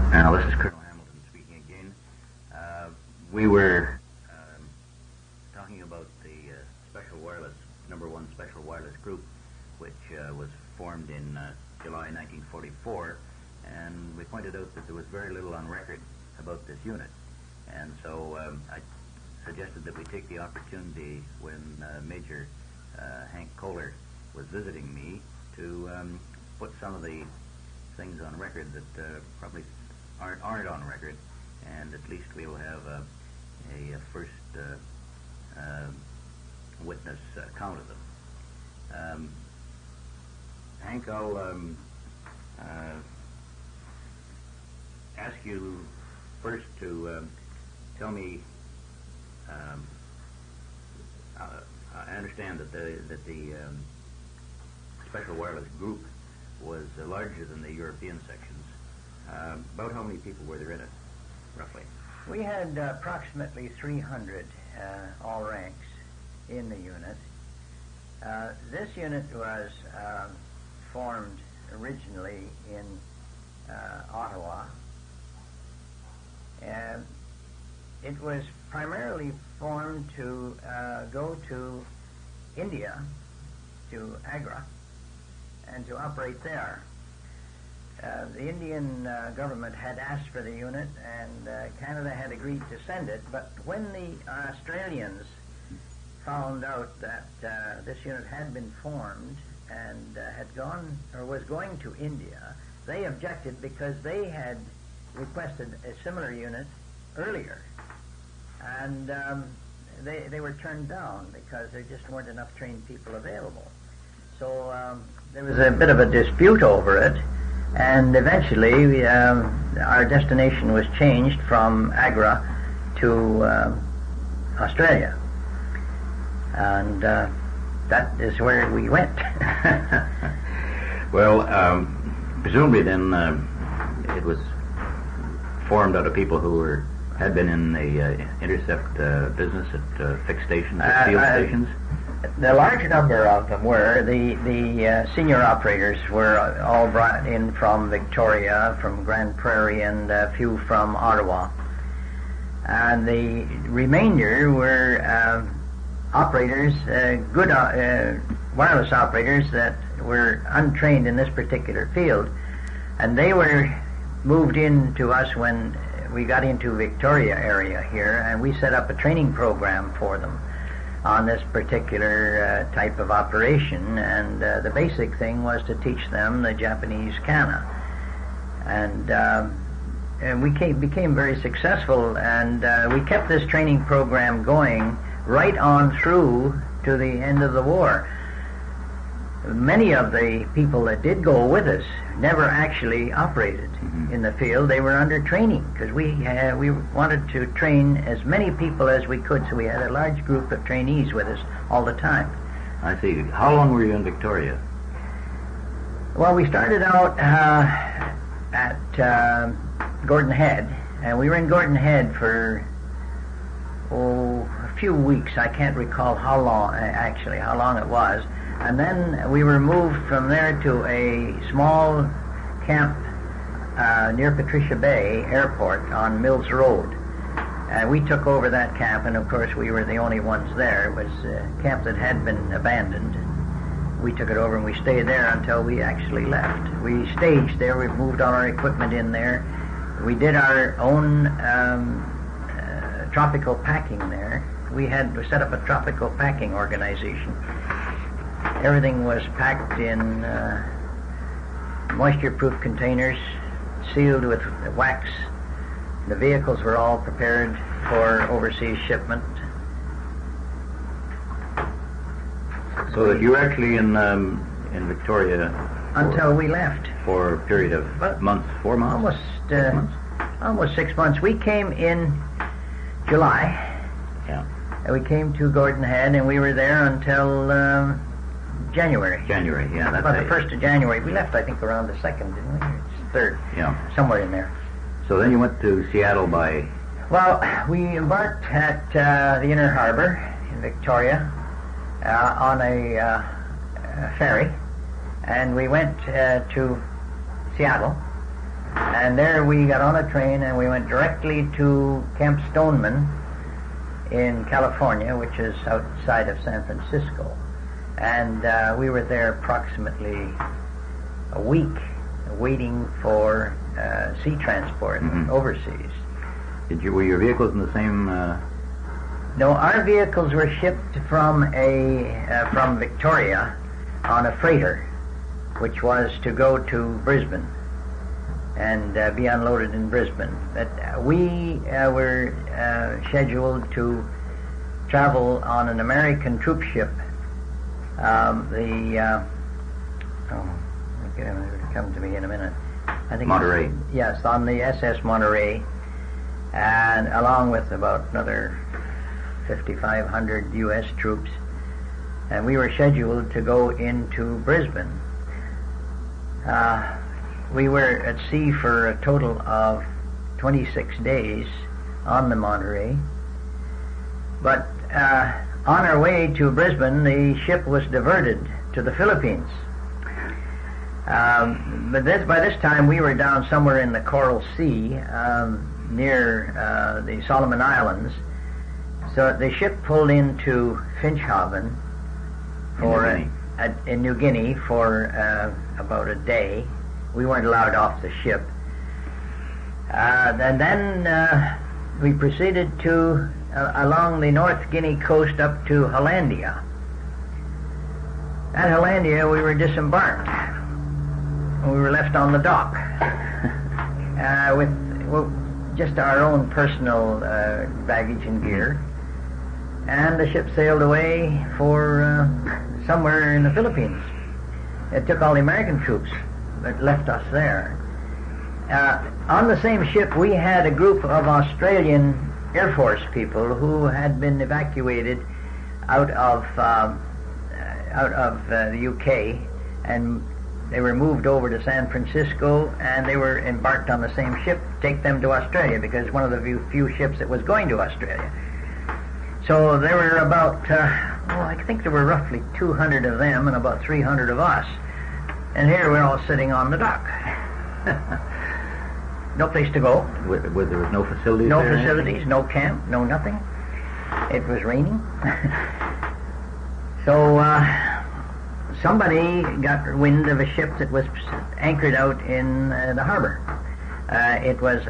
Now, this is Colonel Hamilton speaking again. We were talking about the Special Wireless, number 1 Special Wireless Group, which was formed in July 1944, and we pointed out that there was very little on record about this unit. And so I suggested that we take the opportunity when Major Hank Kohler was visiting me to put some of the things on record that probably aren't on record, and at least we'll have a first witness account of them. Hank, I'll ask you first to tell me. I understand that the Special Wireless Group was larger than the European sections. About how many people were there in it, roughly? We had approximately 300 all ranks in the unit. This unit was formed originally in Ottawa. It was primarily formed to go to India, to Agra, and to operate there. The Indian government had asked for the unit, and Canada had agreed to send it, but when the Australians found out that this unit had been formed and had gone, or was going to India, they objected because they had requested a similar unit earlier, and they were turned down because there just weren't enough trained people available. So there was a bit of a dispute over it, and eventually our destination was changed from Agra to Australia, and that is where we went. Well, presumably then it was formed out of people who had been in the intercept business at fixed stations, at field stations. The large number of them were the senior operators were all brought in from Victoria, from Grand Prairie, and a few from Ottawa, and the remainder were operators, good wireless operators that were untrained in this particular field, and they were moved in to us when we got into Victoria area here, and we set up a training program for them on this particular type of operation, and the basic thing was to teach them the Japanese kana, and we became very successful, and we kept this training program going right on through to the end of the war. Many of the people that did go with us never actually operated in the field. They were under training because we wanted to train as many people as we could, so we had a large group of trainees with us all the time. I see. How long were you in Victoria? Well, we started out at Gordon Head, and we were in Gordon Head for a few weeks. I can't recall how long it was. And then we were moved from there to a small camp near Patricia Bay Airport on Mills Road. And we took over that camp, and of course we were the only ones there. It was a camp that had been abandoned. We took it over and we stayed there until we actually left. We staged there, we moved all our equipment in there. We did our own tropical packing there. We set up a tropical packing organization. Everything was packed in moisture-proof containers, sealed with wax. The vehicles were all prepared for overseas shipment. So that you were actually in Victoria until we left for a period of months, 4 months, almost 6 months. We came in July. Yeah. And we came to Gordon Head, and we were there until January. January, yeah. That's about the 1st of January. We left, I think, around the 2nd, didn't we? Or 3rd. Yeah. Somewhere in there. So then you went to Seattle by... Well, we embarked at the Inner Harbor in Victoria on a ferry, and we went to Seattle, And there we got on a train and we went directly to Camp Stoneman in California, which is outside of San Francisco. And we were there approximately a week waiting for sea transport overseas. Were your vehicles in the same... No, our vehicles were shipped from Victoria on a freighter, which was to go to Brisbane and be unloaded in Brisbane. But we were scheduled to travel on an American troop ship. It'll come to me in a minute. I think Monterey. Yes, on the SS Monterey, and along with about another 5,500 U.S. troops, and we were scheduled to go into Brisbane. We were at sea for a total of 26 days on the Monterey, but on our way to Brisbane, the ship was diverted to the Philippines. But by this time, we were down somewhere in the Coral Sea, near the Solomon Islands. So the ship pulled into Finchhaven in New Guinea for about a day. We weren't allowed off the ship. And then we proceeded to along the North Guinea coast up to Hollandia. At Hollandia, we were disembarked. We were left on the dock with just our own personal baggage and gear. And the ship sailed away for somewhere in the Philippines. It took all the American troops, but left us there. On the same ship, we had a group of Australian Air Force people who had been evacuated out of the UK, and they were moved over to San Francisco, and they were embarked on the same ship to take them to Australia, because one of the few ships that was going to Australia. So there were about, I think there were roughly 200 of them and about 300 of us. And here we're all sitting on the dock. No place to go. There was no facilities No there? facilities, no camp, no nothing. It was raining. So somebody got wind of a ship that was anchored out in the harbor. It was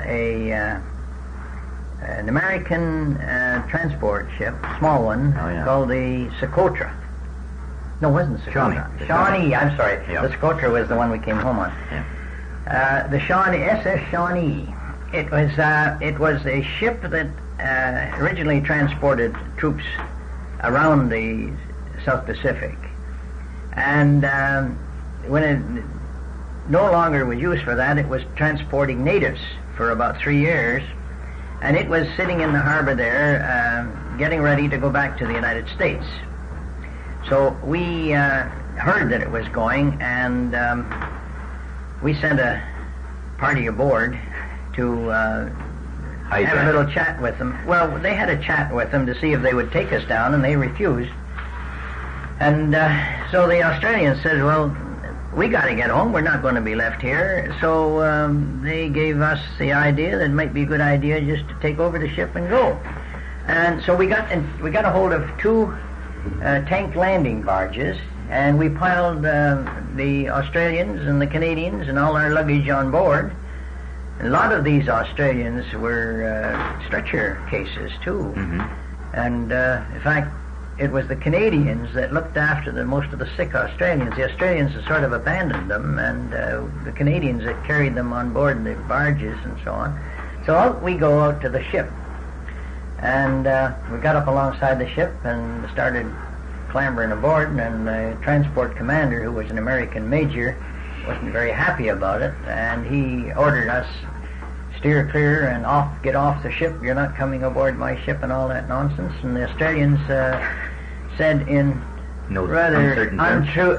an American transport ship, small one, called the Socotra. No, it wasn't Socotra. Shawnee, I'm sorry. Yeah. The Socotra was the one we came home on. Yeah. The Shawnee, SS Shawnee. It was a ship that originally transported troops around the South Pacific. And when it no longer was used for that, it was transporting natives for about 3 years. And it was sitting in the harbor there, getting ready to go back to the United States. So we heard that it was going, and we sent a party aboard to have a little chat with them. Well, they had a chat with them to see if they would take us down, and they refused. And so the Australians said, well, we got to get home. We're not going to be left here. So they gave us the idea that it might be a good idea just to take over the ship and go. And so we got a hold of 2 tank landing barges, and we piled the Australians and the Canadians and all our luggage on board. A lot of these Australians were stretcher cases too. Mm-hmm. And in fact, it was the Canadians that looked after most of the sick Australians. The Australians had sort of abandoned them, and the Canadians that carried them on board the barges and so on. So out we go out to the ship. And we got up alongside the ship and started clambering aboard, and the transport commander, who was an American major, wasn't very happy about it, and he ordered us steer clear and get off the ship. You're not coming aboard my ship and all that nonsense. And the Australians said in rather untrue,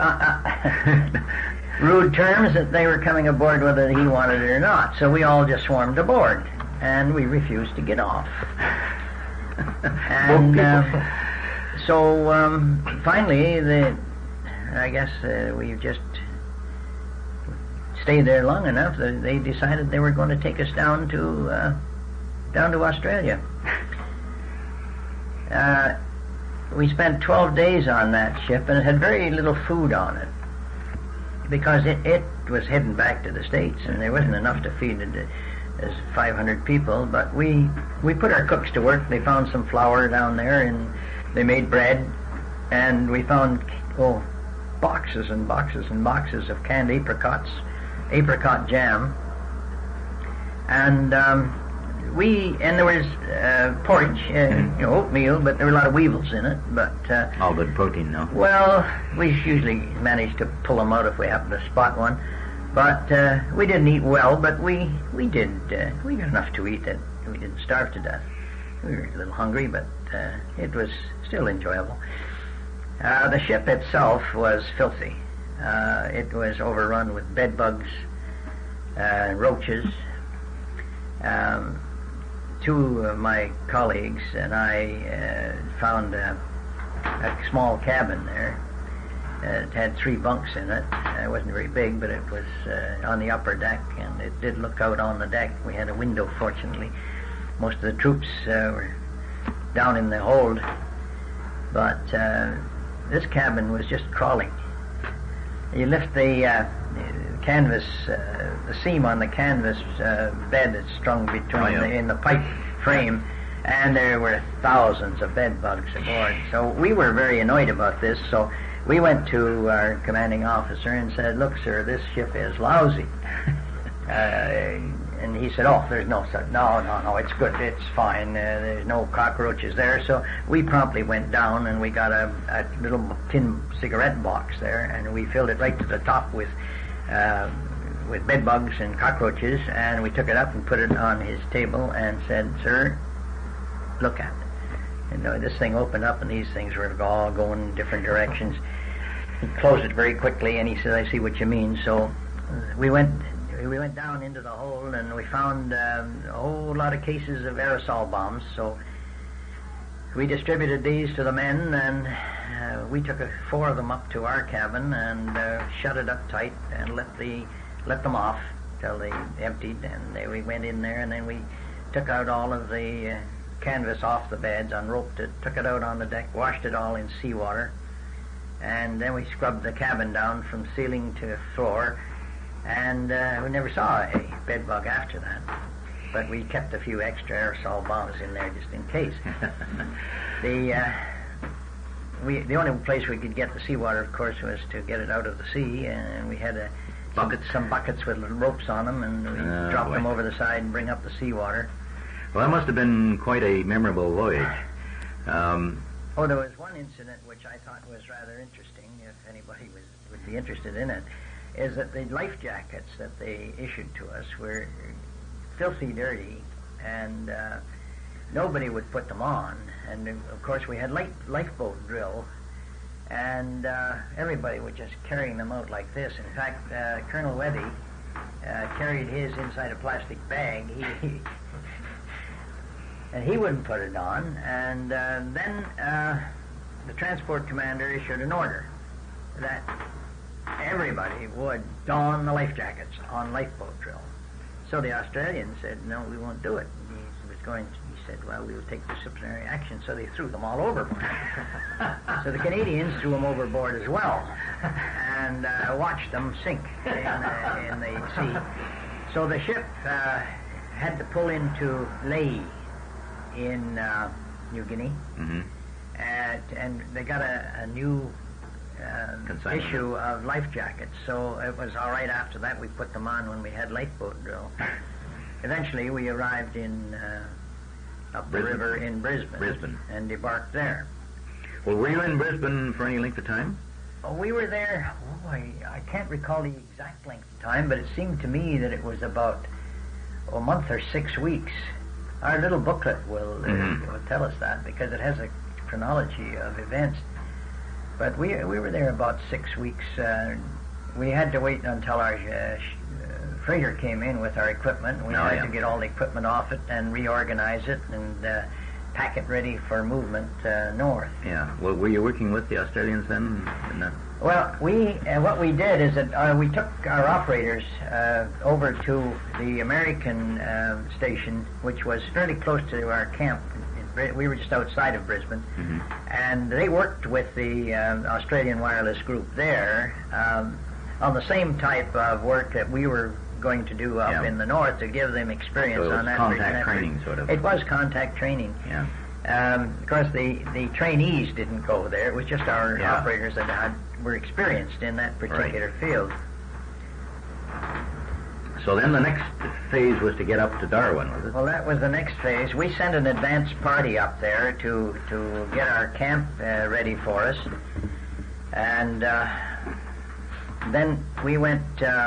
rude terms that they were coming aboard whether he wanted it or not. So we all just swarmed aboard, and we refused to get off. And so finally, I guess we just stayed there long enough that they decided they were going to take us down to Australia. We spent 12 days on that ship, and it had very little food on it because it was heading back to the States, and there wasn't enough to feed it as 500 people. But we put our cooks to work. They found some flour down there, and they made bread, and we found boxes and boxes and boxes of canned apricot jam, and there was porridge, oatmeal, but there were a lot of weevils in it. But all good protein, no? Well, we usually managed to pull them out if we happened to spot one. But we didn't eat well, but we did. We got enough to eat that we didn't starve to death. We were a little hungry, but it was still enjoyable. The ship itself was filthy. It was overrun with bed bugs, roaches. Two of my colleagues and I found a small cabin there. It had 3 bunks in it. It wasn't very big, but it was on the upper deck, and it did look out on the deck. We had a window, fortunately. Most of the troops were down in the hold, but this cabin was just crawling. You lift the canvas, the seam on the canvas bed that's strung between in the pipe frame, and there were thousands of bed bugs aboard. So we were very annoyed about this, so we went to our commanding officer and said, "Look, sir, this ship is lousy." And he said, "Oh, there's no such. No, it's good. It's fine. There's no cockroaches there." So we promptly went down and we got a little tin cigarette box there, and we filled it right to the top with bed bugs and cockroaches, and we took it up and put it on his table and said, "Sir, look at it." And this thing opened up, and these things were all going in different directions. He closed it very quickly, and he said, "I see what you mean." So we went down into the hold, and we found a whole lot of cases of aerosol bombs. So we distributed these to the men, and we took 4 of them up to our cabin and shut it up tight and let them off till they emptied. And we went in there, and then we took out all of the canvas off the beds, unroped it, took it out on the deck, washed it all in seawater, and then we scrubbed the cabin down from ceiling to floor. And we never saw a bed bug after that. But we kept a few extra aerosol bombs in there just in case. The only place we could get the seawater, of course, was to get it out of the sea, and we had some buckets with little ropes on them, and we dropped them over the side and bring up the seawater. Well, that must have been quite a memorable voyage. There was one incident which I thought was rather interesting, if anybody would be interested in it, is that the life jackets that they issued to us were filthy dirty, and nobody would put them on. And of course we had lifeboat drill, and everybody was just carrying them out like this. In fact, Colonel Webby carried his inside a plastic bag. And he wouldn't put it on. And then the transport commander issued an order that everybody would don the life jackets on lifeboat drill. So the Australians said, "No, we won't do it." He said, "Well, we'll take disciplinary action." So they threw them all overboard. So the Canadians threw them overboard as well, and watched them sink in the sea. So the ship had to pull into Lae in New Guinea, and they got a new issue of life jackets, so it was all right after that. We put them on when we had lifeboat drill. Eventually we arrived up the river in Brisbane and debarked there. Well, were you in Brisbane for any length of time? We were there, I can't recall the exact length of time, but it seemed to me that it was about a month or 6 weeks. Our little booklet will tell us that, because it has a chronology of events. But we were there about 6 weeks. We had to wait until our freighter came in with our equipment. We had to get all the equipment off it and reorganize it and pack it ready for movement north. Yeah. Well, were you working with the Australians then? Well, what we did is that we took our operators over to the American station, which was fairly close to our camp. We were just outside of Brisbane, and they worked with the Australian Wireless Group there on the same type of work that we were going to do up in the north to give them experience so on that. Contact training, sort of. It was contact training. Yeah. Of course, the trainees didn't go there. It was just our operators that were experienced in that particular field. So then the next phase was to get up to Darwin, was it? Well, that was the next phase. We sent an advance party up there to get our camp ready for us. And then we went,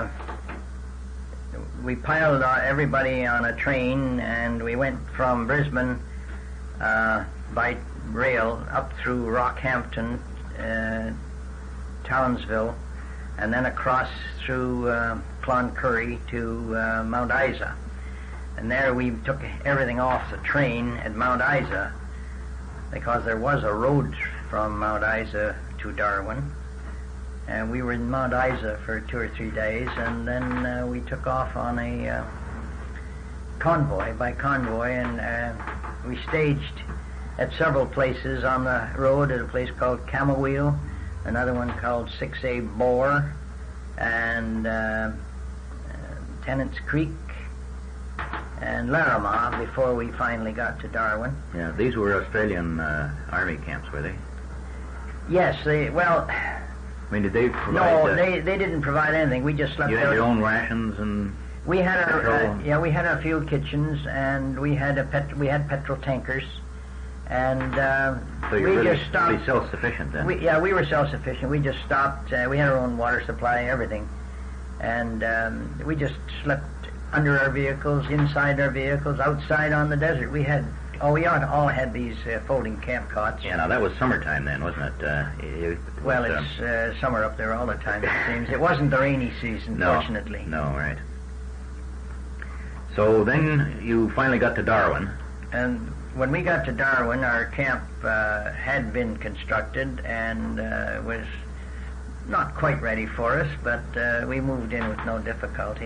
we piled everybody on a train, and we went from Brisbane by rail up through Rockhampton, Townsville, and then across through Cloncurry to Mount Isa. And there we took everything off the train at Mount Isa, because there was a road from Mount Isa to Darwin. And we were in Mount Isa for 2 or 3 days, and then we took off on a convoy, and we staged at several places on the road, at a place called Camowheel, another one called 6A Bore, and Tennant's Creek, and Laramie before we finally got to Darwin. Yeah, these were Australian Army camps, were they? Yes, well... I mean, did they provide... No, they didn't provide anything. We just slept there. You had your own rations and... We had our we had our fuel kitchens, and we had petrol tankers, and so you're we really, just stopped. really self-sufficient then. We were self-sufficient. We just stopped. We had our own water supply, everything, and we just slept under our vehicles, inside our vehicles, outside on the desert. We all had these folding camp cots. Yeah, now that was summertime then, wasn't it? It's summer up there all the time, it seems. It wasn't the rainy season, fortunately. No, right. So then you finally got to Darwin. And when we got to Darwin, our camp had been constructed and was not quite ready for us, but we moved in with no difficulty.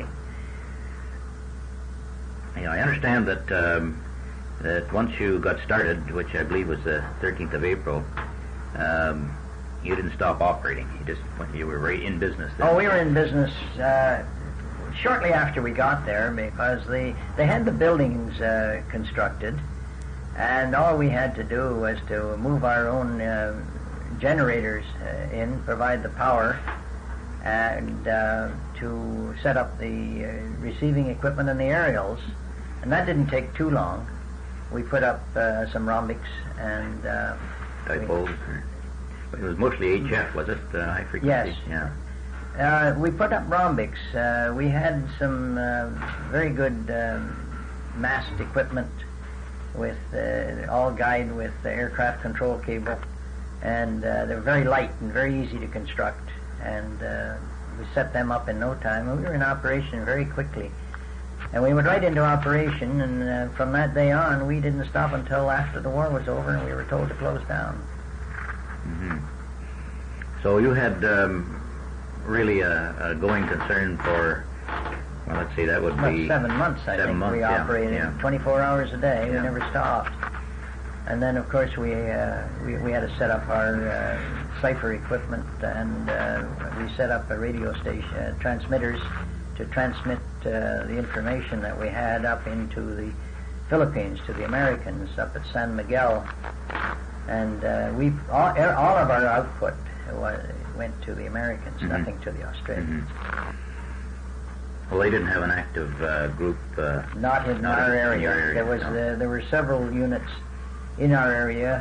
Yeah, I understand that once you got started, which I believe was the 13th of April, you didn't stop operating. You were right in business then. Oh, we were in business shortly after we got there, because they had the buildings constructed, and all we had to do was to move our own generators in, provide the power, and to set up the receiving equipment and the aerials, and that didn't take too long. We put up some rhombics and... Dipoles? It was mostly HF, was it? High frequency? Yes. Yeah. We put up rhombics. We had some very good mast equipment with all guide with the aircraft control cable, and they're very light and very easy to construct, and we set them up in no time, and we were in operation very quickly. And we went right into operation, and from that day on, we didn't stop until after the war was over, and we were told to close down. Mm-hmm. So you had really a going concern for, well, let's see, that would be... 7 months, I think. We operated 24 hours a day. Yeah. We never stopped. And then, of course, we had to set up our cipher equipment, and we set up a radio station, transmitters, to transmit the information that we had up into the Philippines to the Americans up at San Miguel. And all of our output went to the Americans, nothing to the Australians. Mm-hmm. Well, they didn't have an active group. Not in our area. There were several units in our area.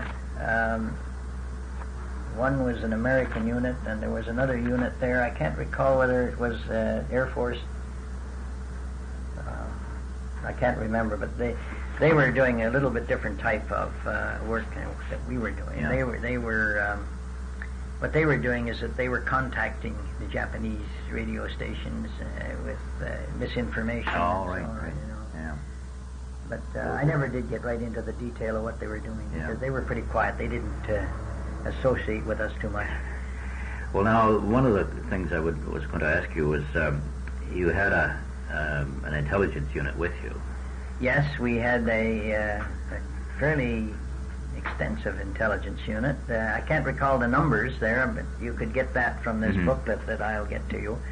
One was an American unit, and there was another unit there. I can't recall whether it was Air Force. I can't remember, but they were doing a little bit different type of work that we were doing. Yeah. They were what they were doing is that they were contacting the Japanese radio stations with misinformation. Oh, right. You know. Yeah. But I never did get right into the detail of what they were doing, because they were pretty quiet. They didn't associate with us too much. Well, now, one of the things I was going to ask you was you had an intelligence unit with you. Yes, we had a fairly extensive intelligence unit. I can't recall the numbers there, but you could get that from this booklet that I'll get to you.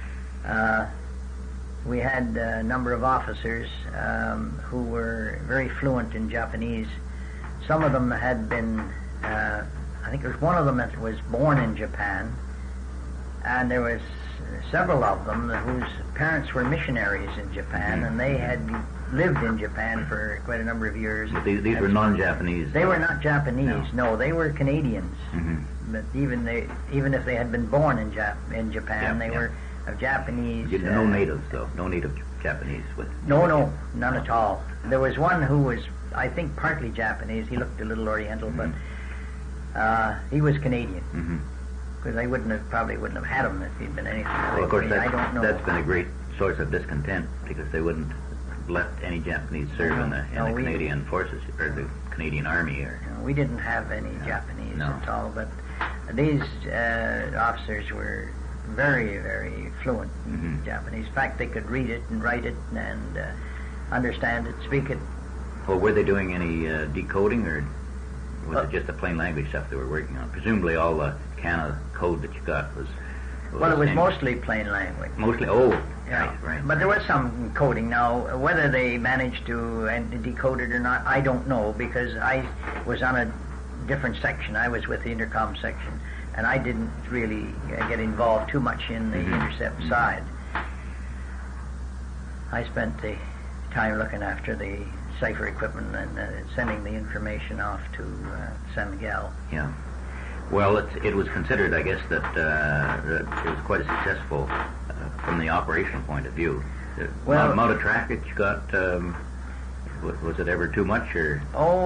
We had a number of officers who were very fluent in Japanese. Some of them had been, I think there was one of them that was born in Japan, and there was several of them whose parents were missionaries in Japan, and they had lived in Japan for quite a number of years. But these were non-Japanese? They were not Japanese, no, they were Canadians. But even if they had been born in Japan, they were of Japanese... no natives, though? No native Japanese? No, none at all. There was one who was, I think, partly Japanese. He looked a little Oriental, but he was Canadian. Because they probably wouldn't have had him if he'd been anything. Well, of course, I don't know. That's been a great source of discontent, because they wouldn't let any Japanese serve in the Canadian forces, or the Canadian Army. We didn't have any Japanese at all, but these officers were very, very fluent in Japanese. In fact, they could read it and write it and understand it, speak it. Well, were they doing any decoding, or was it just the plain language stuff they were working on? Presumably all the Kana code that you got was well, it was mostly plain language. Mostly? Right. But there was some coding. Now, whether they managed to decode it or not, I don't know, because I was on a different section. I was with the intercom section, and I didn't really get involved too much in the intercept side. I spent the time looking after the cipher equipment and sending the information off to San Miguel. Yeah. Well, it was considered, I guess, that it was quite successful from the operational point of view. The amount of traffic you got, was it ever too much, or?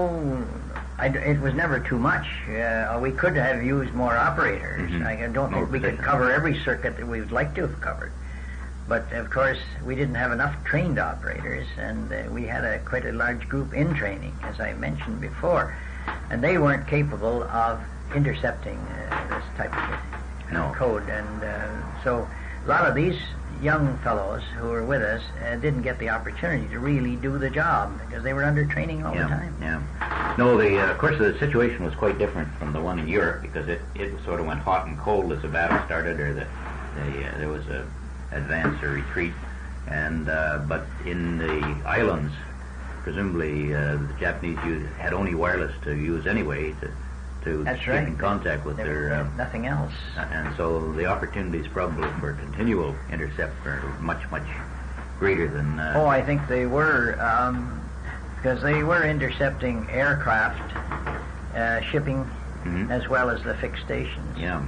It was never too much. We could have used more operators. I don't think we could cover every circuit that we would like to have covered. But, of course, we didn't have enough trained operators, and we had quite a large group in training, as I mentioned before, and they weren't capable of intercepting this type of code. And so a lot of these young fellows who were with us didn't get the opportunity to really do the job, because they were under training all the time. No, of course, the situation was quite different from the one in Europe, because it sort of went hot and cold as the battle started, or there was a advance or retreat, and but in the islands, presumably the Japanese had only wireless to use anyway to keep in contact with their nothing else, and so the opportunities probably for continual intercept are much greater than. I think they were, because they were intercepting aircraft, shipping, as well as the fixed stations. Yeah.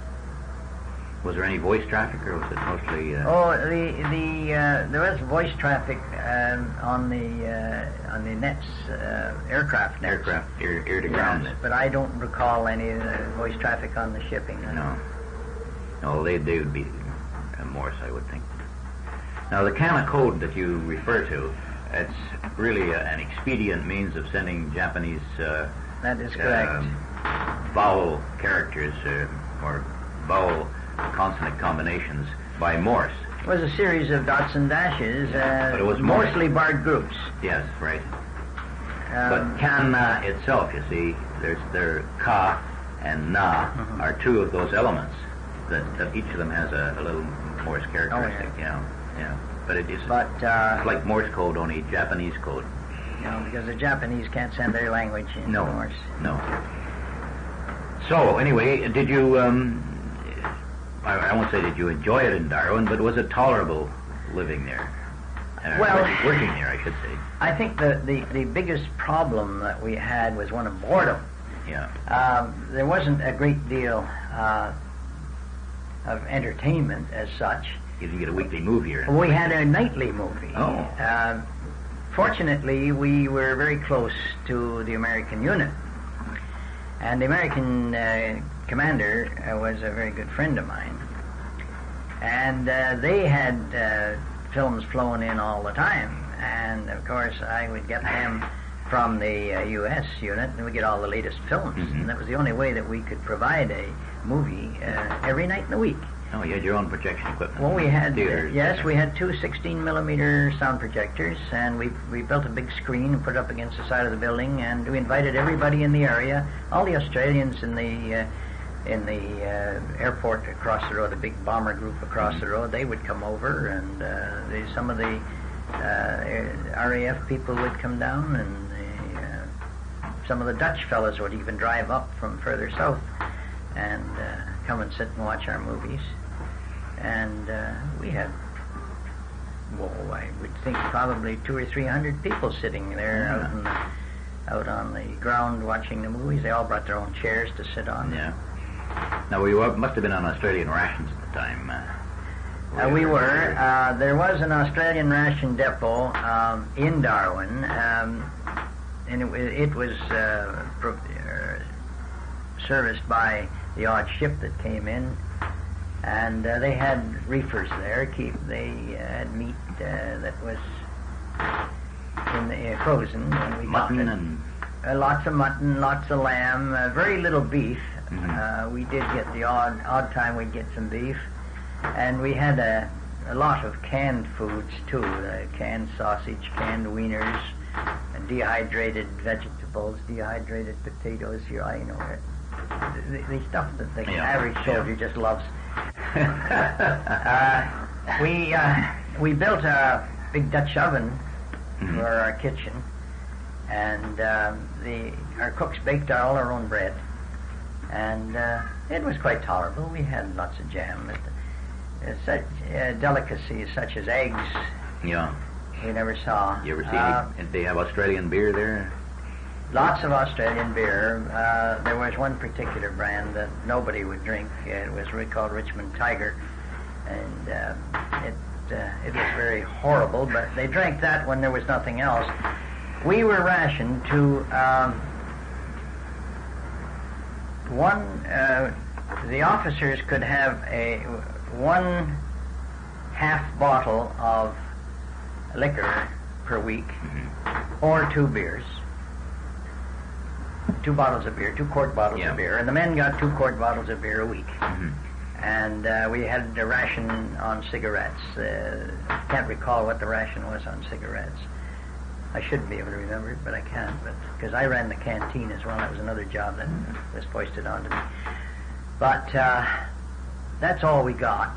Was there any voice traffic, or was it mostly? There was voice traffic on the nets, aircraft nets. Aircraft, air to ground nets. But I don't recall any voice traffic on the shipping. No, they would be Morse, I would think. Now, the Kana code that you refer to, it's really an expedient means of sending Japanese. That is correct. Vowel characters or vowel consonant combinations by Morse. It was a series of dots and dashes, but it was mostly barred groups. Yes, right. But Kana itself, you see, there's ka and na are two of those elements that each of them has a little Morse characteristic. Yeah. But it's like Morse code, only Japanese code. Because the Japanese can't send their language in Morse. No. So anyway, did you? I won't say did you enjoy it in Darwin, but was it tolerable living there? Working there, I should say. I think the biggest problem that we had was one of boredom. Yeah. There wasn't a great deal of entertainment as such. You didn't get a weekly movie or anything? We had a nightly movie. Oh. Fortunately, we were very close to the American unit. And the American commander was a very good friend of mine. And they had films flowing in all the time. And, of course, I would get them from the U.S. unit, and we'd get all the latest films. And that was the only way that we could provide a movie every night in the week. Oh, you had your own projection equipment. Well, we had theaters. Yes, we had two 16-millimeter sound projectors, and we built a big screen and put it up against the side of the building, and we invited everybody in the area, all the Australians in the airport across the road, the big bomber group across the road. They would come over, and some of the RAF people would come down, and some of the Dutch fellas would even drive up from further south and come and sit and watch our movies. And we had, I would think probably 200 or 300 people sitting there out on the ground watching the movies. They all brought their own chairs to sit on. Yeah. Now, we must have been on Australian rations at the time. We were. There was an Australian ration depot in Darwin, and it was serviced by the odd ship that came in, and they had reefers there. They had meat that was frozen when we mutton got it. Lots of mutton, lots of lamb, very little beef. Mm-hmm. We did get the odd time we'd get some beef, and we had a lot of canned foods too, canned sausage, canned wieners, and dehydrated vegetables, dehydrated potatoes. The stuff that the average soldier just loves. We built a big Dutch oven for our kitchen, and our cooks baked all our own bread, and it was quite tolerable. We had lots of jam. Such delicacies such as eggs, we never saw. You ever see? Did they have Australian beer there? Lots of Australian beer. There was one particular brand that nobody would drink. It was called Richmond Tiger, and it was very horrible, but they drank that when there was nothing else. We were rationed to the officers could have one half bottle of liquor per week, or 2 beers. 2 bottles of beer, 2 quart bottles of beer, and the men got 2 quart bottles of beer a week. And we had a ration on cigarettes. Can't recall what the ration was on cigarettes. I should be able to remember it, but I can't, because I ran the canteen as well. That was another job that was foisted onto me. But that's all we got.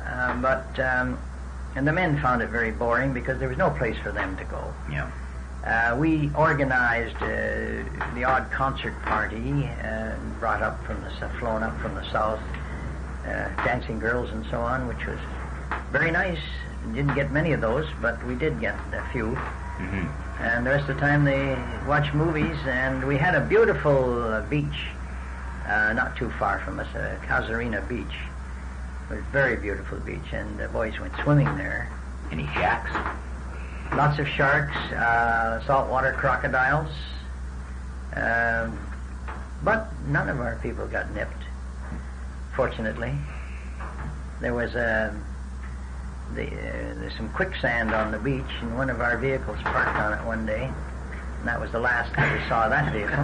And the men found it very boring because there was no place for them to go. Yeah. We organized the odd concert party, flown up from the south, dancing girls and so on, which was very nice. Didn't get many of those, but we did get a few. And the rest of the time they watched movies, and we had a beautiful beach not too far from us, Casuarina Beach. It was a very beautiful beach, and the boys went swimming there. Any shacks? Lots of sharks, saltwater crocodiles, but none of our people got nipped, fortunately. There was there's some quicksand on the beach, and one of our vehicles parked on it one day, and that was the last that we saw that vehicle.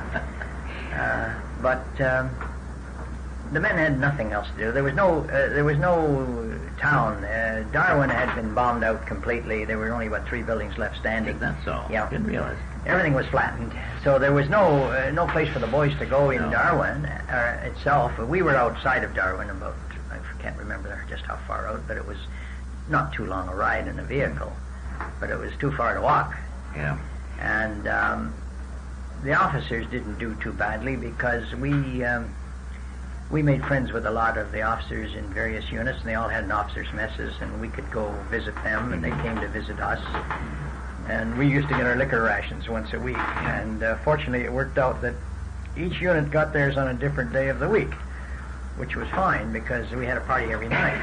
But the men had nothing else to do. There was no town. Darwin had been bombed out completely. There were only about 3 buildings left standing. Is that so? Yeah. Didn't realize. Everything was flattened, so there was no place for the boys to go in Darwin itself. We were outside of Darwin about, I can't remember just how far out, but it was not too long a ride in a vehicle, but it was too far to walk. Yeah. And the officers didn't do too badly because we made friends with a lot of the officers in various units, and they all had an officers' messes, and we could go visit them, and they came to visit us. And we used to get our liquor rations once a week, and fortunately it worked out that each unit got theirs on a different day of the week, which was fine because we had a party every night.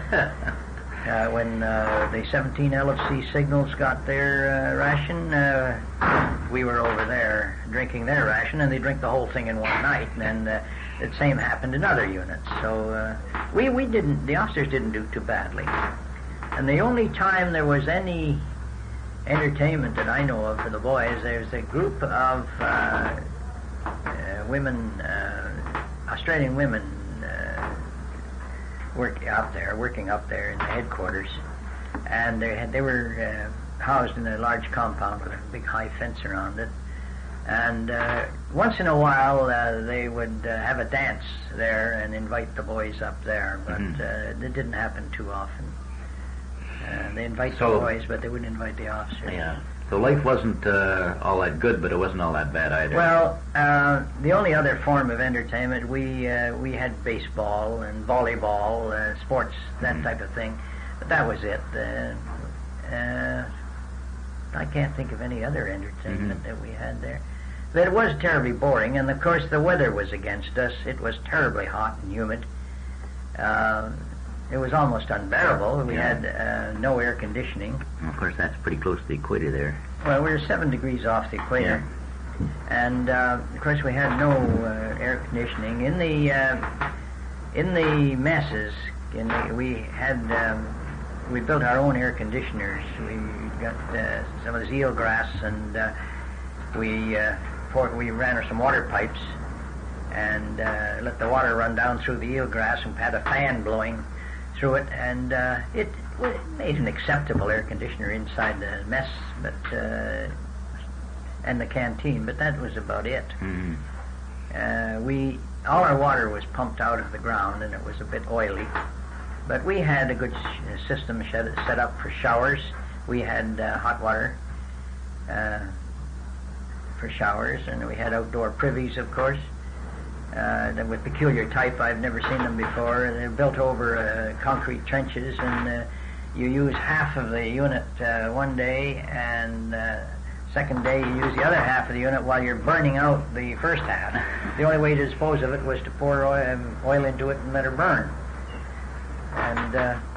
When the 17 LFC signals got their ration, we were over there drinking their ration, and they drink the whole thing in one night, and the same happened in other units. So the officers didn't do too badly. And the only time there was any entertainment that I know of for the boys, there's a group of women, Australian women, working up there in the headquarters, and they were housed in a large compound with a big high fence around it. And once in a while, they would have a dance there and invite the boys up there, but it didn't happen too often. They invite the boys, but they wouldn't invite the officers. Yeah. So life wasn't all that good, but it wasn't all that bad either. Well, the only other form of entertainment, we had baseball and volleyball, sports, that type of thing, but that was it. I can't think of any other entertainment that we had there. But it was terribly boring, and of course the weather was against us. It was terribly hot and humid. It was almost unbearable. We had no air conditioning. Well, of course, that's pretty close to the equator there. Well, we were 7 degrees off the equator, and of course we had no air conditioning. In the messes, we built our own air conditioners. We got some of this eelgrass, and we ran some water pipes and let the water run down through the eelgrass, and had a fan blowing through it, and it made an acceptable air conditioner inside the mess, but and the canteen. But that was about it. All our water was pumped out of the ground, and it was a bit oily. But we had a good system set up for showers. We had hot water for showers, and we had outdoor privies, of course. With peculiar type. I've never seen them before. They're built over concrete trenches, and you use half of the unit one day, and second day you use the other half of the unit while you're burning out the first half. The only way to dispose of it was to pour oil into it and let her burn. And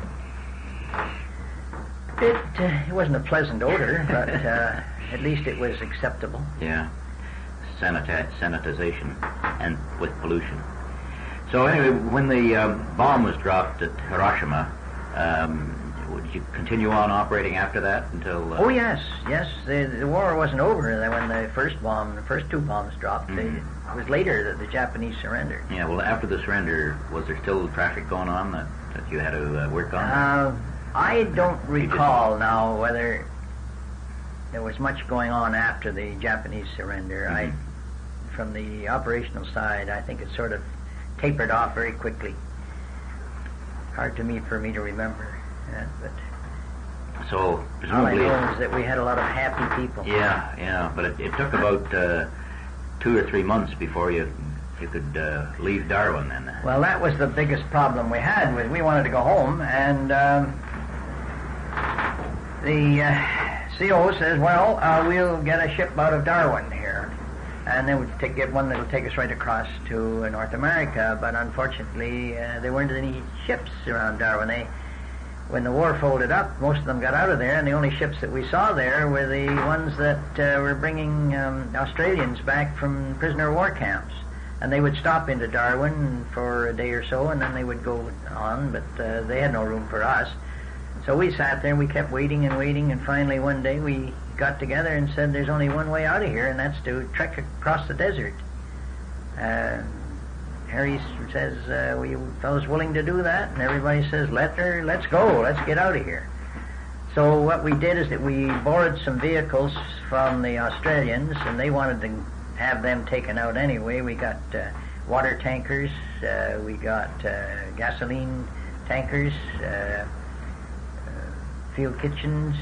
it wasn't a pleasant odor, but at least it was acceptable. Yeah. Sanitization and with pollution. So anyway, when the bomb was dropped at Hiroshima, would you continue on operating after that until? Oh yes. The war wasn't over when the first two bombs dropped. It was later that the Japanese surrendered. Yeah. Well, after the surrender, was there still traffic going on that you had to work on? I don't recall now whether there was much going on after the Japanese surrender. From the operational side, I think it sort of tapered off very quickly. Hard for me to remember. But so presumably, all I know is that we had a lot of happy people. Yeah. But it took about 2 or 3 months before you could leave Darwin then. Well, that was the biggest problem we had. Was we wanted to go home, and the CO says, "Well, we'll get a ship out of Darwin here, and then we'll get one that'll take us right across to North America." But unfortunately, there weren't any ships around Darwin. When the war folded up, most of them got out of there, and the only ships that we saw there were the ones that were bringing Australians back from prisoner of war camps. And they would stop into Darwin for a day or so, and then they would go on, but they had no room for us. So we sat there, and we kept waiting, and finally one day we got together and said there's only one way out of here, and that's to trek across the desert. Harry says, "Were you fellows willing to do that?" And everybody says, let's go, let's get out of here. So what we did is that we borrowed some vehicles from the Australians, and they wanted to have them taken out anyway. We got water tankers, we got gasoline tankers, field kitchens,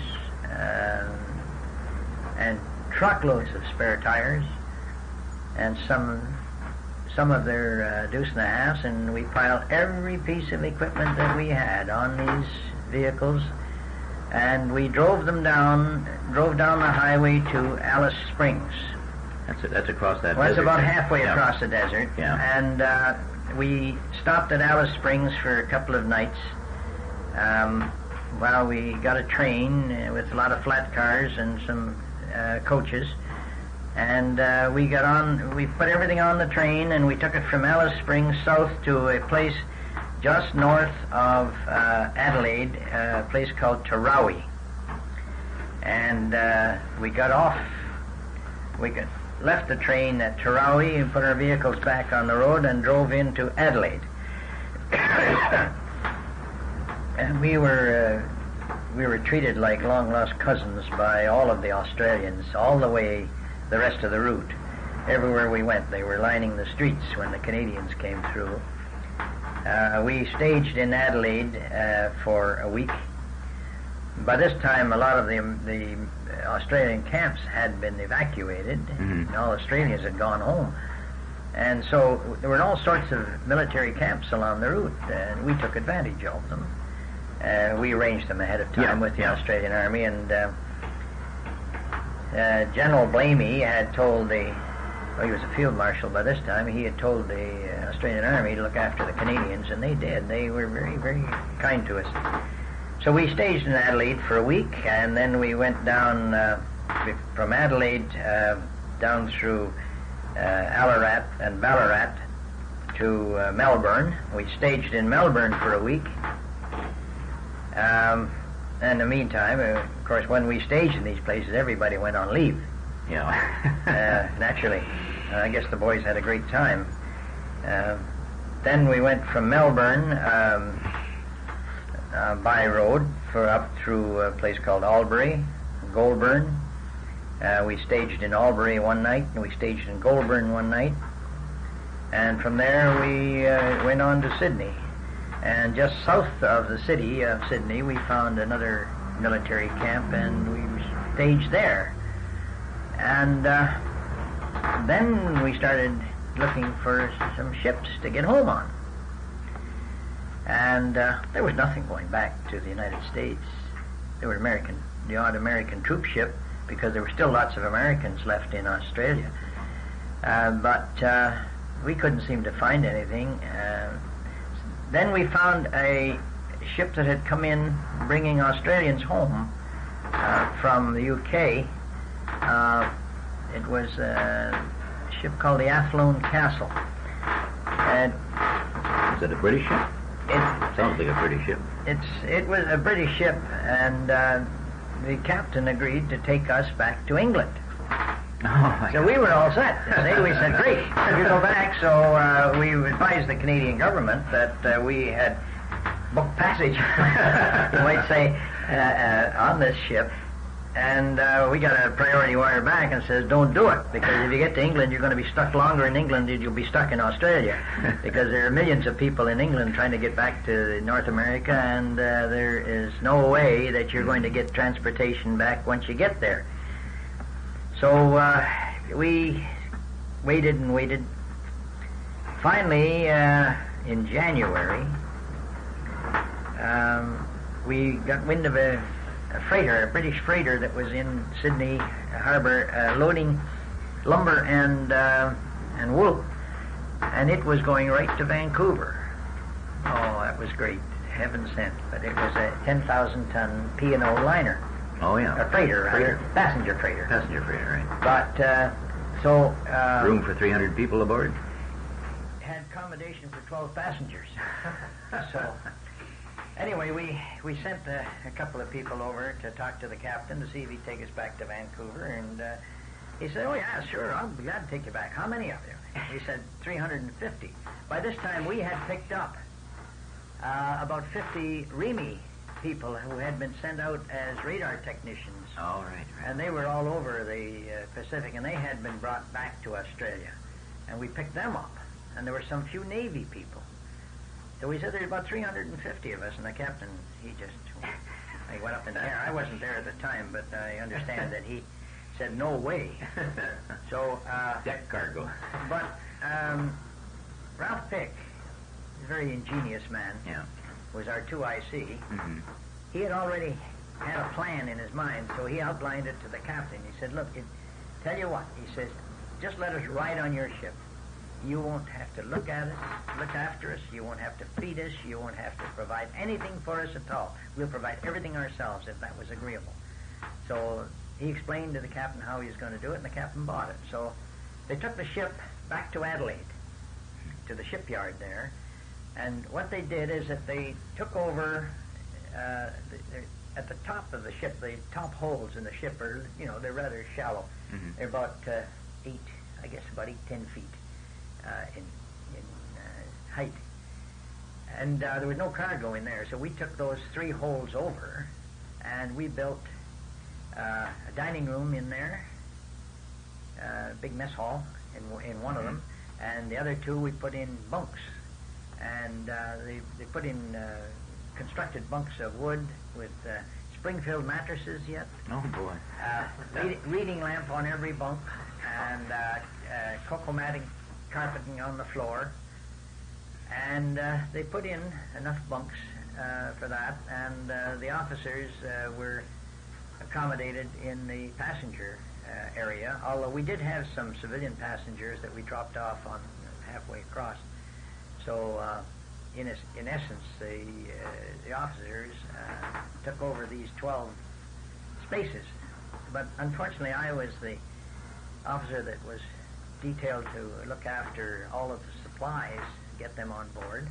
and truckloads of spare tires, and some of their deuce and a halves, and we piled every piece of equipment that we had on these vehicles, and we drove down the highway to Alice Springs. That's across that desert. Well, it's about halfway across the desert. Yeah. And we stopped at Alice Springs for a couple of nights. We got a train with a lot of flat cars and some coaches. And we put everything on the train, and we took it from Alice Springs south to a place just north of Adelaide, a place called Tarawi. And we got off. We left the train at Tarawi and put our vehicles back on the road and drove into Adelaide. And we were treated like long-lost cousins by all of the Australians, all the way the rest of the route. Everywhere we went, they were lining the streets when the Canadians came through. We staged in Adelaide for a week. By this time, a lot of the Australian camps had been evacuated, and all Australians had gone home. And so there were all sorts of military camps along the route, and we took advantage of them. We arranged them ahead of time with the Australian Army, and General Blamey had told he was a field marshal by this time. He had told the Australian Army to look after the Canadians, and they did. They were very, very kind to us. So we staged in Adelaide for a week, and then we went down from Adelaide down through Ararat and Ballarat to Melbourne. We staged in Melbourne for a week. In the meantime, of course, when we staged in these places, everybody went on leave. Yeah. Naturally. I guess the boys had a great time. Then we went from Melbourne by road up through a place called Albury, Goulburn. We staged in Albury one night, and we staged in Goulburn one night. And from there we went on to Sydney. And just south of the city of Sydney, we found another military camp, and we staged there. And then we started looking for some ships to get home on. And there was nothing going back to the United States. There were the odd American troop ship, because there were still lots of Americans left in Australia. But we couldn't seem to find anything. Then we found a ship that had come in bringing Australians home from the UK. It was a ship called the Athlone Castle. Is it a British ship? It sounds like a British ship. It was a British ship, and the captain agreed to take us back to England. So we were all set. See, we said, great, you go back. So we advised the Canadian government that we had booked passage, you might say, on this ship. And we got a priority wire back and says, don't do it, because if you get to England, you're going to be stuck longer in England than you'll be stuck in Australia, because there are millions of people in England trying to get back to North America, and there is no way that you're going to get transportation back once you get there. So we waited and waited. Finally, in January, we got wind of a freighter, a British freighter that was in Sydney Harbour loading lumber and wool, and it was going right to Vancouver. Oh, that was great, heaven sent. But it was a 10,000-ton P&O liner. Oh, yeah. A freighter, rather. Passenger freighter. Passenger freighter, right. But, room for 300 people aboard? Had accommodation for 12 passengers. So, anyway, we sent a couple of people over to talk to the captain to see if he'd take us back to Vancouver, and he said, oh, yeah, sure, I'll be glad to take you back. How many of you? He said, 350. By this time, we had picked up about 50 REME people who had been sent out as radar technicians. Oh, right. And they were all over the Pacific, and they had been brought back to Australia. And we picked them up. And there were some few Navy people. So we said there's about 350 of us, and the captain, he went up in the air. I wasn't there at the time, but I understand that he said, no way. So, deck cargo. But Ralph Pick, a very ingenious man, was our 2IC. Mm-hmm. He had already had a plan in his mind, so he outlined it to the captain. He said, look, tell you what, he says, just let us ride on your ship. You won't have to look at us, look after us. You won't have to feed us. You won't have to provide anything for us at all. We'll provide everything ourselves if that was agreeable. So he explained to the captain how he was going to do it, and the captain bought it. So they took the ship back to Adelaide, to the shipyard there. And what they did is that they took over at the top of the ship. The top holes in the ship are, they're rather shallow. Mm-hmm. They're about 10 feet in height. And there was no cargo in there, so we took those 3 holds over, and we built a dining room in there, a big mess hall in one of them, and the other 2 we put in bunks. And they put in constructed bunks of wood with Springfield mattresses yet. Oh, boy. Reading lamp on every bunk, and cocoa-matting carpeting on the floor. And they put in enough bunks for that, and the officers were accommodated in the passenger area, although we did have some civilian passengers that we dropped off on halfway across. So, in essence, the officers took over these 12 spaces. But unfortunately, I was the officer that was detailed to look after all of the supplies, get them on board.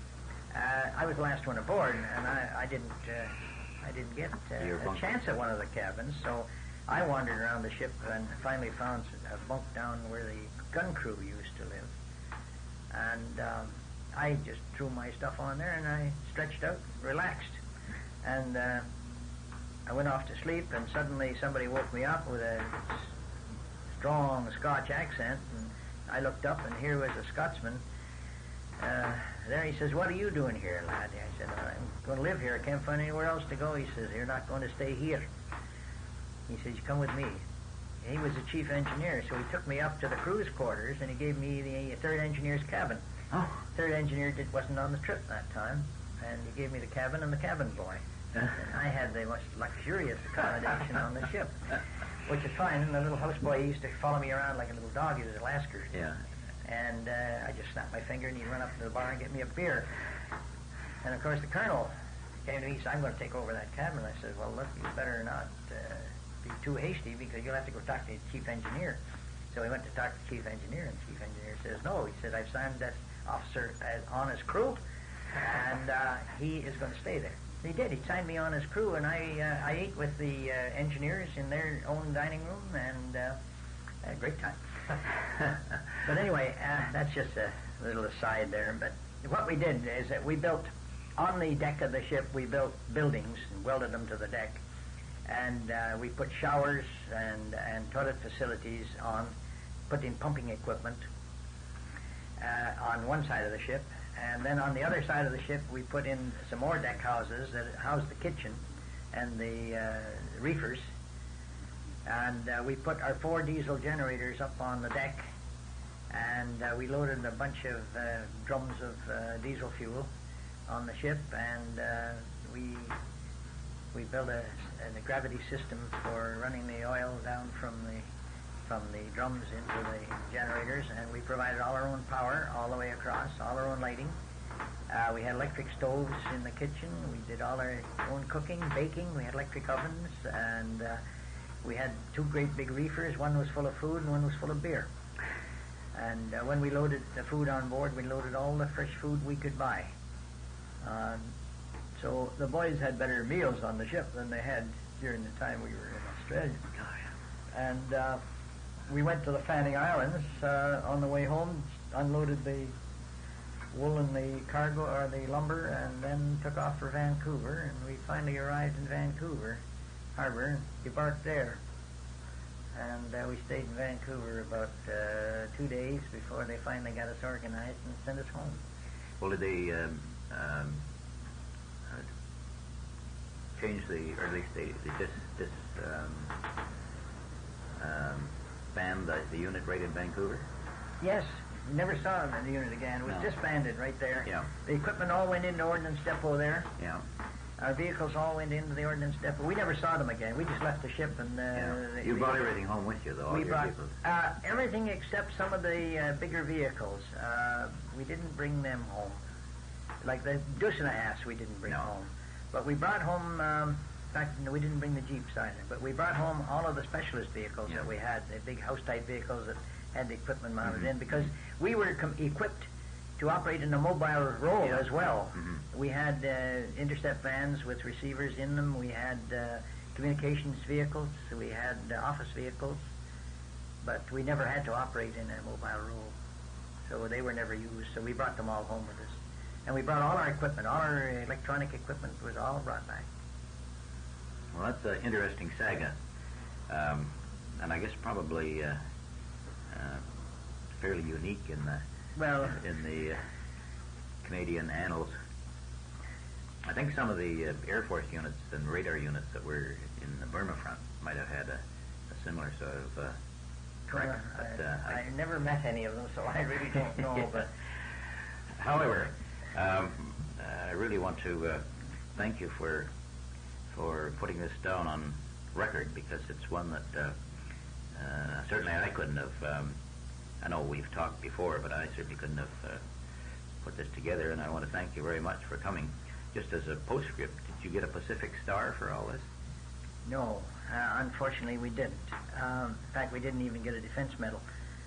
I was the last one aboard, and I didn't get a chance at one of the cabins. So I wandered around the ship and finally found a bunk down where the gun crew used to live. And I just threw my stuff on there, and I stretched out, relaxed. And I went off to sleep, and suddenly somebody woke me up with a strong Scotch accent, and I looked up, and here was a Scotsman. There he says, "What are you doing here, lad?" I said, "I'm going to live here. I can't find anywhere else to go." He says, "You're not going to stay here." He says, "You come with me." He was the chief engineer, so he took me up to the crew's quarters, and he gave me the third engineer's cabin. Oh. Third engineer wasn't on the trip that time, and he gave me the cabin and the cabin boy. And I had the most luxurious accommodation on the ship, which is fine. And the little houseboy used to follow me around like a little dog. He was a Lascar. Yeah. And I just snapped my finger, and he'd run up to the bar and get me a beer. And, of course, the colonel came to me and said, "I'm going to take over that cabin." I said, "Well, look, you better not be too hasty, because you'll have to go talk to the chief engineer." So we went to talk to the chief engineer, and the chief engineer says, "No," he said, "I've signed that officer on his crew, and he is going to stay there." He did. He signed me on his crew, and I ate with the engineers in their own dining room, and had a great time. But anyway, that's just a little aside there. But what we did is that we built, on the deck of the ship, we built buildings and welded them to the deck. And we put showers and toilet facilities on, put in pumping equipment on one side of the ship. And then on the other side of the ship, we put in some more deck houses that housed the kitchen and the reefers. And we put our 4 diesel generators up on the deck, and we loaded a bunch of drums of diesel fuel on the ship, and we built a gravity system for running the oil down from the drums into the generators, and we provided all our own power all the way across, all our own lighting. We had electric stoves in the kitchen. We did all our own cooking, baking. We had electric ovens, and we had 2 great big reefers. One was full of food and one was full of beer. And when we loaded the food on board, we loaded all the fresh food we could buy. So the boys had better meals on the ship than they had during the time we were in Australia. And we went to the Fanning Islands on the way home, unloaded the wool and the cargo, or the lumber, and then took off for Vancouver. And we finally arrived in Vancouver Harbor and debarked there. And we stayed in Vancouver about 2 days before they finally got us organized and sent us home. Well, did they change the, or at least they disband the unit right in Vancouver? Yes. We never saw them in the unit again. It was disbanded right there. Yeah. The equipment all went into Ordnance Depot there. Yeah. Our vehicles all went into the Ordnance Depot. We never saw them again. We just left the ship and... You brought everything home with you, though, all your vehicles? Everything except some of the bigger vehicles. We didn't bring them home. Like the Dussenass we didn't bring home. But we brought home... in fact, no, we didn't bring the Jeeps either. But we brought home all of the specialist vehicles that we had, the big house-type vehicles that had the equipment mounted in, because we were equipped to operate in a mobile role as well. We had intercept vans with receivers in them. We had communications vehicles. We had office vehicles. But we never had to operate in a mobile role. So they were never used. So we brought them all home with us. And we brought all our equipment, all our electronic equipment was all brought back. Well, that's an interesting saga, and I guess probably fairly unique in the Canadian annals. I think some of the Air Force units and radar units that were in the Burma front might have had a similar sort of. Correct. I never met any of them, so I really don't know. But however, I really want to thank you for putting this down on record, because it's one that certainly I couldn't have. I know we've talked before, but I certainly couldn't have put this together, and I want to thank you very much for coming. Just as a postscript, did you get a Pacific Star for all this? No, unfortunately we didn't. In fact, we didn't even get a defense medal.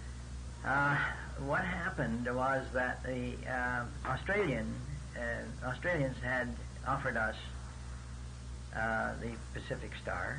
What happened was that the Australians had offered us the Pacific Star,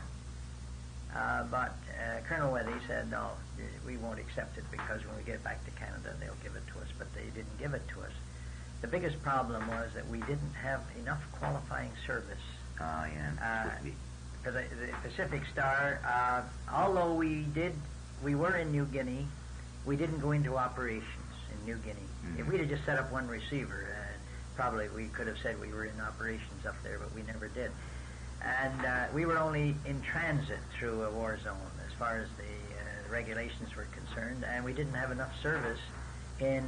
but Colonel Wethy said, no, we won't accept it, because when we get back to Canada, they'll give it to us, but they didn't give it to us. The biggest problem was that we didn't have enough qualifying service. For the Pacific Star, although we were in New Guinea, we didn't go into operations in New Guinea. Mm-hmm. If we'd have just set up one receiver, probably we could have said we were in operations up there, but we never did. And we were only in transit through a war zone as far as the regulations were concerned, and we didn't have enough service in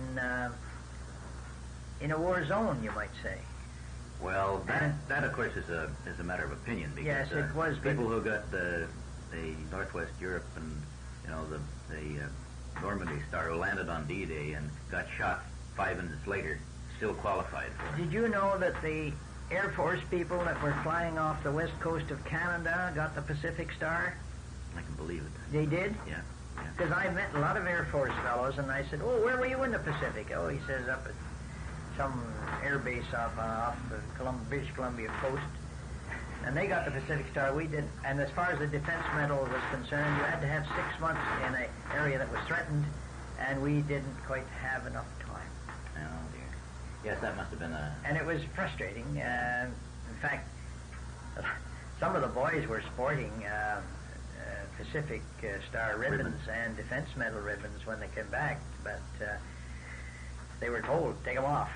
a war zone, you might say. Well, that of course is a matter of opinion, because yes, it was people who got the Northwest Europe and the Normandy Star, who landed on D-Day and got shot 5 minutes later, still qualified for it. Did you know that the Air Force people that were flying off the west coast of Canada got the Pacific Star? I can believe it. They did? Yeah. Because I met a lot of Air Force fellows, and I said, "Oh, where were you in the Pacific?" "Oh," he says, "up at some air base off the British Columbia coast." And they got the Pacific Star, we didn't. And as far as the defense medal was concerned, you had to have 6 months in an area that was threatened, and we didn't quite have enough time. Oh, dear. Yes, that must have been a... And it was frustrating. In fact, some of the boys were sporting Pacific Star ribbons and defense medal ribbons when they came back, but they were told, take them off.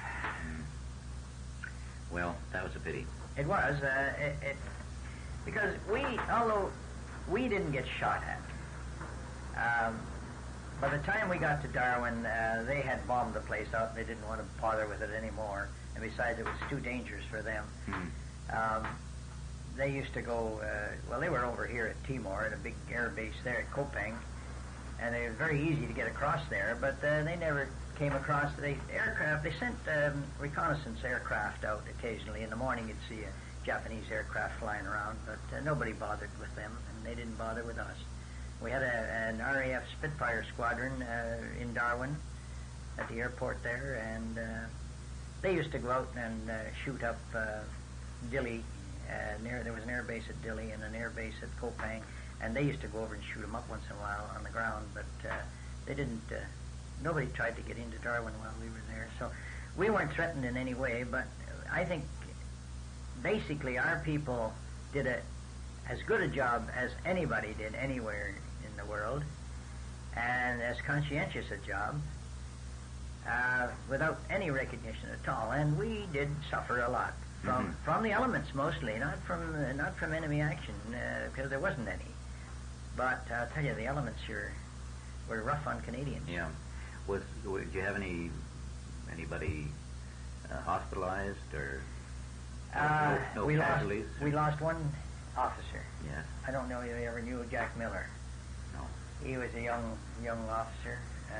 Well, that was a pity. It was, because although we didn't get shot at, by the time we got to Darwin, they had bombed the place out, and they didn't want to bother with it anymore, and besides, it was too dangerous for them. Mm-hmm. They used to go, they were over here at Timor, at a big air base there at Kopang, and it was very easy to get across there, but they never came across the aircraft. They sent reconnaissance aircraft out occasionally. In the morning you'd see a Japanese aircraft flying around, but nobody bothered with them, and they didn't bother with us. We had an RAF Spitfire squadron in Darwin at the airport there, and they used to go out and shoot up Dili. There was an air base at Dili and an air base at Kopang, and they used to go over and shoot them up once in a while on the ground, but they didn't... Nobody tried to get into Darwin while we were there, so we weren't threatened in any way, but I think basically our people did as good a job as anybody did anywhere in the world, and as conscientious a job, without any recognition at all, and we did suffer a lot from the elements mostly, not from enemy action, because there wasn't any. But I'll tell you, the elements were rough on Canadians. Yeah. Did you have anybody hospitalized or no casualties? We lost one officer. Yes. I don't know if you ever knew Jack Miller. No. He was a young officer.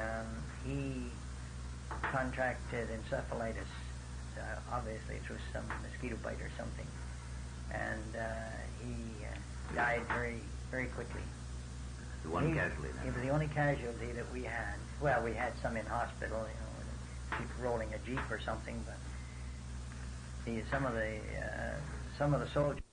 He contracted encephalitis, obviously through some mosquito bite or something, and he died very, very quickly. The one casualty then? He was the only casualty that we had. Well, we had some in hospital, people rolling a jeep or something, but some of the soldiers